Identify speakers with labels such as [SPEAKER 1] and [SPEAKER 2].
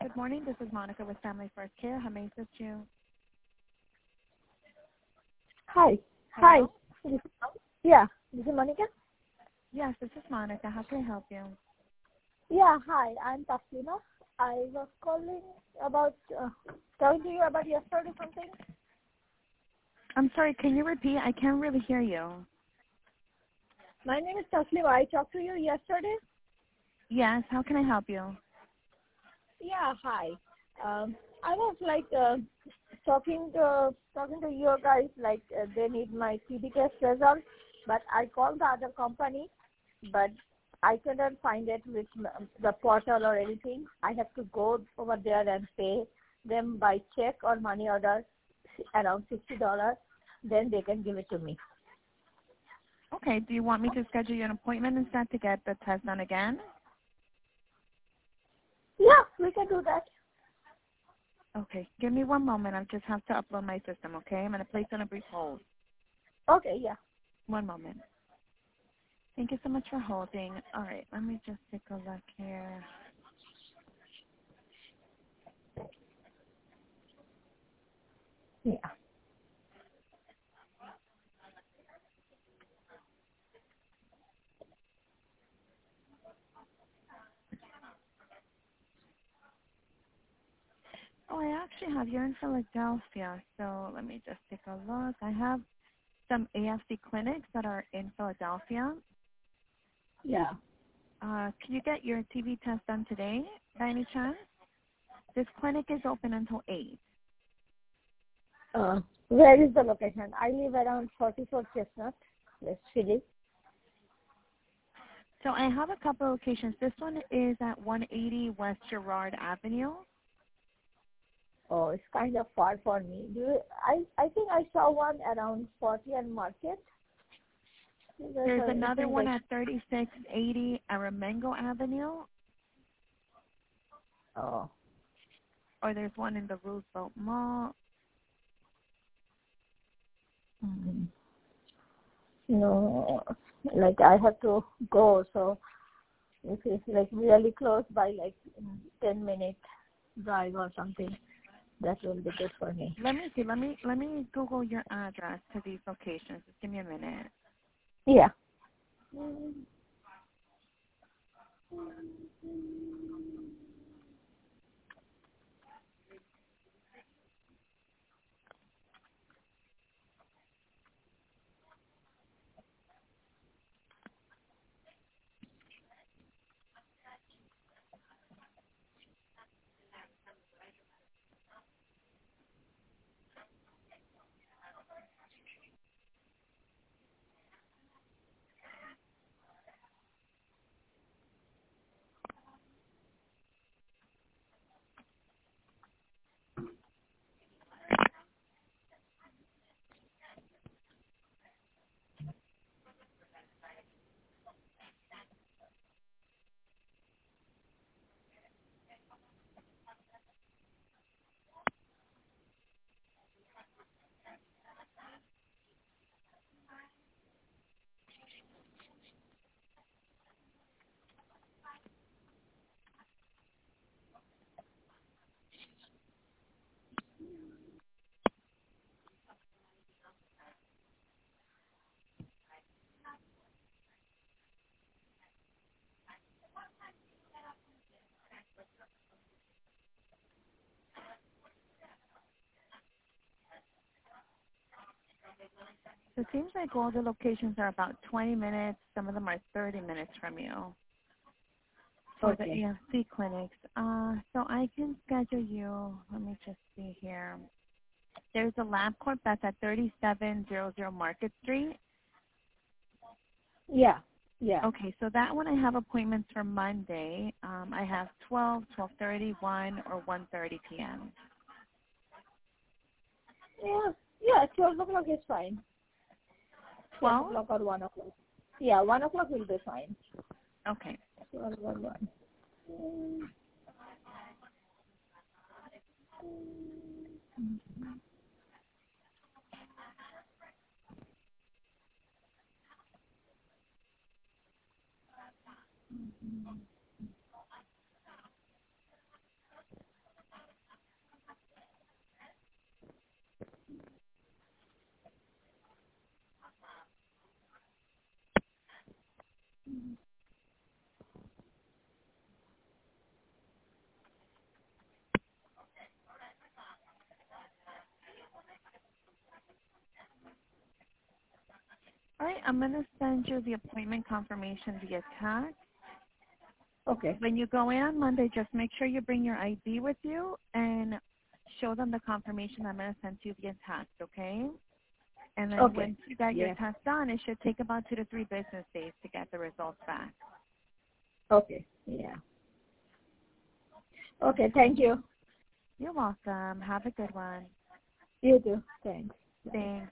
[SPEAKER 1] Good morning. This is Monica with Family First Care. How may I assist you?
[SPEAKER 2] Hi. Hi.
[SPEAKER 1] Hello?
[SPEAKER 2] Yeah, this is Monica.
[SPEAKER 1] Yes, this is Monica. How can I help you?
[SPEAKER 2] Yeah, hi. I'm Taslima. I was calling about talking to you about yesterday something.
[SPEAKER 1] I'm sorry, can you repeat? I can't really hear you.
[SPEAKER 2] My name is Taslima. I talked to you yesterday.
[SPEAKER 1] Yes, how can I help you?
[SPEAKER 2] Yeah, hi. I was like talking to you guys like they need my TB test result, but I called the other company, but I couldn't find it with the portal or anything. I have to go over there and pay them by check or money order around $60. Then they can give it to me.
[SPEAKER 1] Okay, do you want me to schedule you an appointment instead to get the test done again?
[SPEAKER 2] Yeah, we can do that.
[SPEAKER 1] Okay, give me one moment. I just have to upload my system, okay? I'm going to place on a brief hold.
[SPEAKER 2] Okay, yeah.
[SPEAKER 1] One moment. Thank you so much for holding. All right, let me just take a look here.
[SPEAKER 2] Yeah.
[SPEAKER 1] Oh, I actually have you in Philadelphia, so let me just take a look. I have some AFC clinics that are in Philadelphia.
[SPEAKER 2] Yeah.
[SPEAKER 1] Can you get your TB test done today by any chance? This clinic is open until 8.
[SPEAKER 2] Where is the location? I live around 44 Chestnut, West Philly.
[SPEAKER 1] So I have a couple of locations. This one is at 180 West Girard Avenue.
[SPEAKER 2] Oh, it's kind of far for me. I think I saw one around 40 and Market.
[SPEAKER 1] There's another one at 3680 Aramengo Avenue,
[SPEAKER 2] Oh.
[SPEAKER 1] or there's one in the Roosevelt Mall.
[SPEAKER 2] Mm. No, like I have to go, so if it's like really close by, like 10-minute drive or something, that will be good for me.
[SPEAKER 1] Let me see. Let me Google your address to these locations. Just give me a minute.
[SPEAKER 2] Yeah.
[SPEAKER 1] So it seems like all the locations are about 20 minutes. Some of them are 30 minutes from you for the
[SPEAKER 2] Okay.
[SPEAKER 1] AFC clinics. So I can schedule you. Let me just see here. There's a LabCorp that's at 3700 Market Street.
[SPEAKER 2] Yeah. Yeah.
[SPEAKER 1] Okay, so that one I have appointments for Monday. I have 12, 12:30, 1, or 1:30 p.m.
[SPEAKER 2] Yeah. Yeah. 12 o'clock is fine. 12
[SPEAKER 1] 12?
[SPEAKER 2] o'clock or 1 o'clock. Yeah, 1 o'clock will be fine.
[SPEAKER 1] Okay.
[SPEAKER 2] 12 or 1.
[SPEAKER 1] All right, I'm going to send you the appointment confirmation via text.
[SPEAKER 2] Okay.
[SPEAKER 1] When you go in on Monday, just make sure you bring your ID with you and show them the confirmation I'm going to send to you via text, okay? And then once you get your test done, it should take about 2 to 3 business days to get the results back.
[SPEAKER 2] Okay. Yeah. Okay. Thank you.
[SPEAKER 1] You're welcome. Have a good one.
[SPEAKER 2] You too. Thanks.
[SPEAKER 1] Thanks.